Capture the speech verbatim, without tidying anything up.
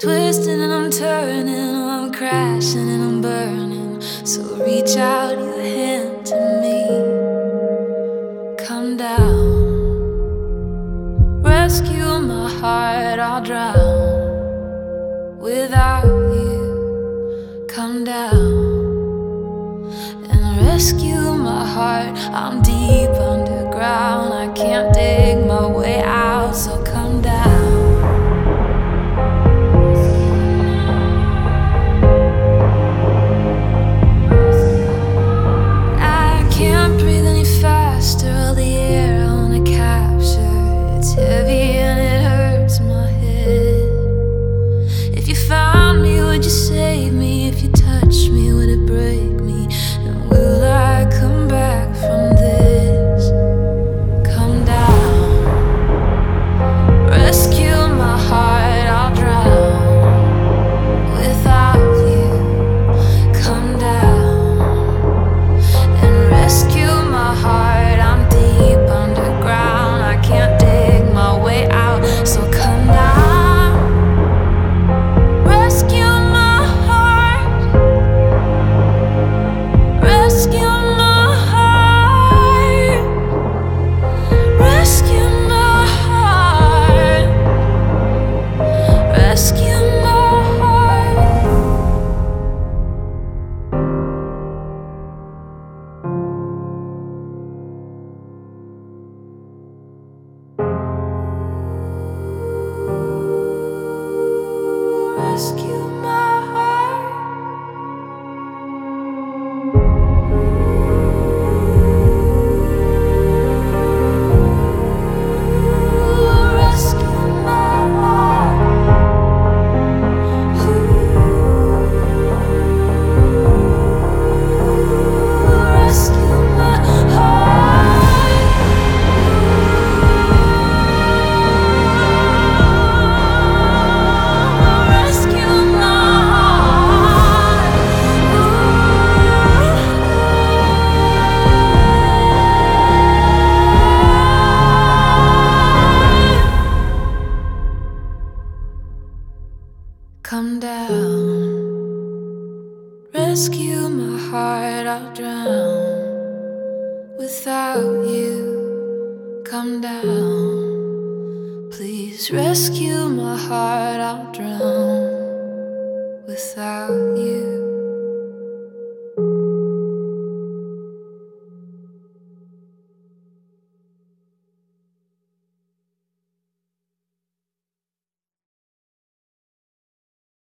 twisting and I'm turning, I'm crashing and I'm burning. So reach out your hand to me. Come down, rescue my heart, I'll drown without you. Come down and rescue my heart. I'm deep underground, I can't dig my way out. So come down. Heavy and it hurts my head. If you found me, would you save me? If you touch me, would it break me? And will I come back from this? Come down, rescue my heart, I'll drown without you. Come down and rescue my heart. I'm deep underground, I can't dig my way out. So come down, rescue my heart, rescue my heart, rescue my heart, rescue my heart. Rescue my heart. Rescue my heart. Rescue my heart. Rescue my heart. Come down, rescue my heart, I'll drown without you. Come down, please rescue my heart, I'll drown without you.